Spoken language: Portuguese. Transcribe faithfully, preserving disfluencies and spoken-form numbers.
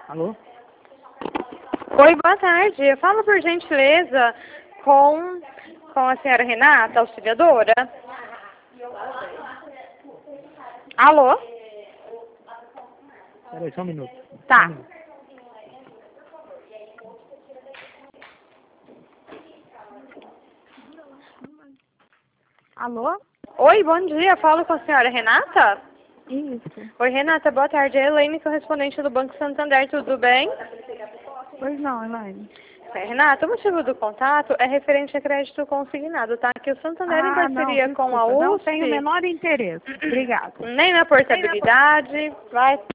Alô? Oi, boa tarde. Eu falo por gentileza com, com a senhora Renata, auxiliadora. Alô? Peraí, só um minuto. Tá. Só um minuto. Alô? Oi, bom dia. Eu falo com a senhora Renata? Isso. Oi, Renata. Boa tarde. É a Elaine, correspondente do Banco Santander. Tudo bem? Pois não, Elaine. É, Renata, o motivo do contato é referente a crédito consignado, tá? Que o Santander, em Ah, não, parceria com a desculpa. U Não S P... tenho o menor interesse. Obrigada. Nem na portabilidade, vai...